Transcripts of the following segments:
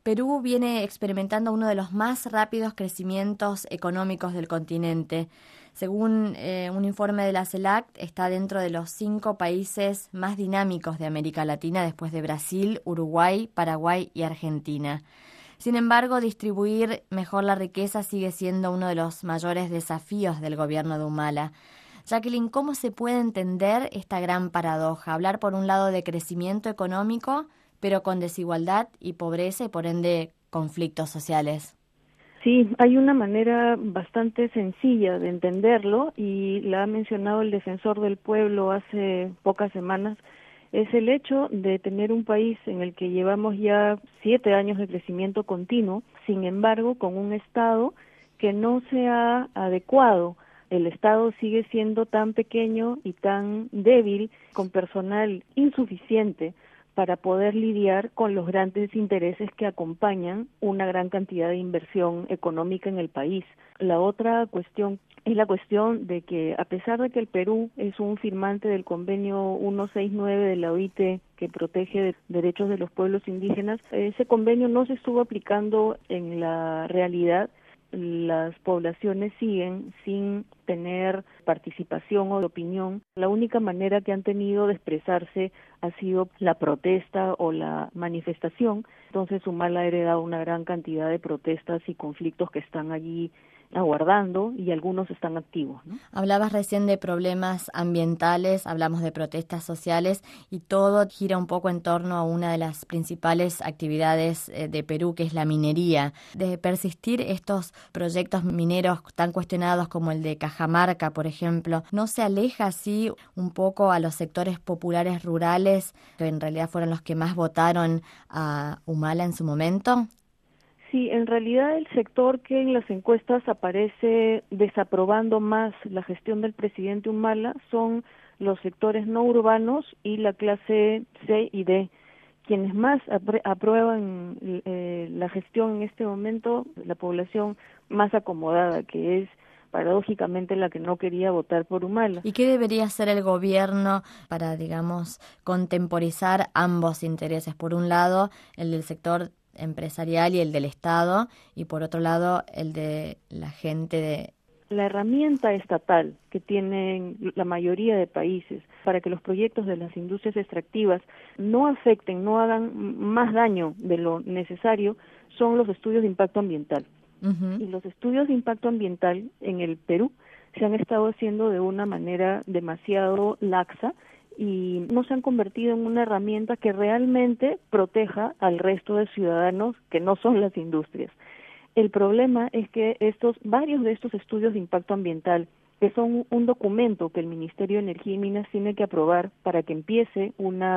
Perú viene experimentando uno de los más rápidos crecimientos económicos del continente. Según un informe de la CELAC, está dentro de los 5 países más dinámicos de América Latina después de Brasil, Uruguay, Paraguay y Argentina. Sin embargo, distribuir mejor la riqueza sigue siendo uno de los mayores desafíos del gobierno de Humala. Jacqueline, ¿cómo se puede entender esta gran paradoja? Hablar por un lado de crecimiento económico, pero con desigualdad y pobreza y por ende conflictos sociales. Sí, hay una manera bastante sencilla de entenderlo y la ha mencionado el defensor del pueblo hace pocas semanas. Es el hecho de tener un país en el que llevamos ya 7 años de crecimiento continuo, sin embargo, con un Estado que no se ha adecuado. El Estado sigue siendo tan pequeño y tan débil, con personal insuficiente para poder lidiar con los grandes intereses que acompañan una gran cantidad de inversión económica en el país. La otra cuestión es la cuestión de que, a pesar de que el Perú es un firmante del convenio 169 de la OIT que protege derechos de los pueblos indígenas, ese convenio no se estuvo aplicando en la realidad. Las poblaciones siguen sin tener participación o opinión. La única manera que han tenido de expresarse ha sido la protesta o la manifestación. Entonces Humala ha heredado una gran cantidad de protestas y conflictos que están allí aguardando y algunos están activos, ¿no? Hablabas recién de problemas ambientales, hablamos de protestas sociales y todo gira un poco en torno a una de las principales actividades de Perú, que es la minería. De persistir estos proyectos mineros tan cuestionados como el de Cajamarca, por ejemplo, ¿no se aleja así un poco a los sectores populares rurales, que en realidad fueron los que más votaron a Humala en su momento? Sí, en realidad el sector que en las encuestas aparece desaprobando más la gestión del presidente Humala son los sectores no urbanos y la clase C y D. Quienes más aprueban la gestión en este momento, la población más acomodada, que es paradójicamente la que no quería votar por Humala. ¿Y qué debería hacer el gobierno para, digamos, contemporizar ambos intereses? Por un lado, el del sector empresarial y el del Estado, y por otro lado, el de la gente de... La herramienta estatal que tienen la mayoría de países para que los proyectos de las industrias extractivas no afecten, no hagan más daño de lo necesario, son los estudios de impacto ambiental. Y los estudios de impacto ambiental en el Perú se han estado haciendo de una manera demasiado laxa y no se han convertido en una herramienta que realmente proteja al resto de ciudadanos que no son las industrias. El problema es que varios de estos estudios de impacto ambiental, que son un documento que el Ministerio de Energía y Minas tiene que aprobar para que empiece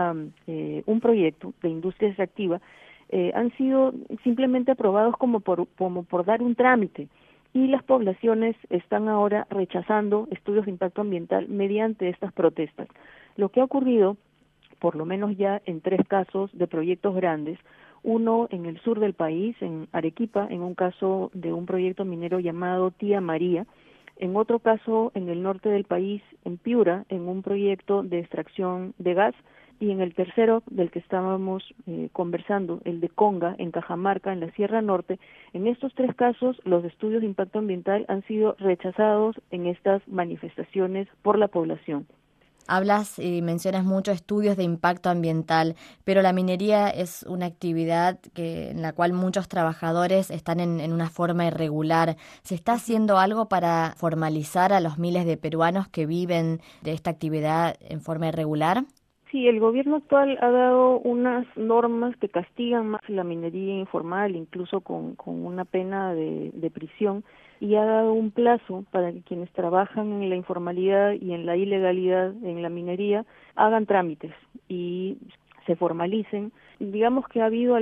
un proyecto de industria extractiva, han sido simplemente aprobados como por dar un trámite, y las poblaciones están ahora rechazando estudios de impacto ambiental mediante estas protestas. Lo que ha ocurrido, por lo menos ya en 3 casos de proyectos grandes, uno en el sur del país, en Arequipa, en un caso de un proyecto minero llamado Tía María, en otro caso en el norte del país, en Piura, en un proyecto de extracción de gas, y en el tercero del que estábamos conversando, el de Conga, en Cajamarca, en la Sierra Norte. En estos 3 casos, los estudios de impacto ambiental han sido rechazados en estas manifestaciones por la población. Hablas y mencionas mucho estudios de impacto ambiental, pero la minería es una actividad en la cual muchos trabajadores están en una forma irregular. ¿Se está haciendo algo para formalizar a los miles de peruanos que viven de esta actividad en forma irregular? Sí, el gobierno actual ha dado unas normas que castigan más la minería informal, incluso con una pena de prisión, y ha dado un plazo para que quienes trabajan en la informalidad y en la ilegalidad en la minería hagan trámites y se formalicen. Digamos que ha habido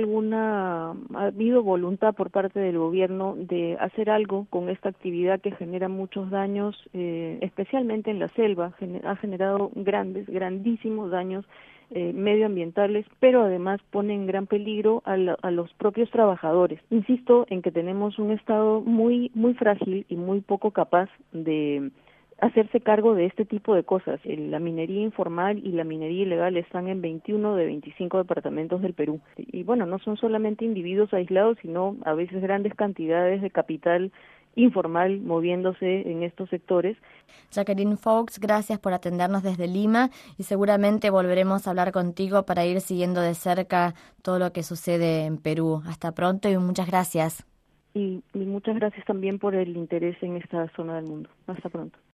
voluntad por parte del gobierno de hacer algo con esta actividad que genera muchos daños, especialmente en la selva. Ha generado grandísimos daños medioambientales, pero además pone en gran peligro a los propios trabajadores. Insisto en que tenemos un Estado muy frágil y muy poco capaz de hacerse cargo de este tipo de cosas. La minería informal y la minería ilegal están en 21 de 25 departamentos del Perú. Y bueno, no son solamente individuos aislados, sino a veces grandes cantidades de capital informal moviéndose en estos sectores. Jacqueline Fox, gracias por atendernos desde Lima y seguramente volveremos a hablar contigo para ir siguiendo de cerca todo lo que sucede en Perú. Hasta pronto y muchas gracias. Y muchas gracias también por el interés en esta zona del mundo. Hasta pronto.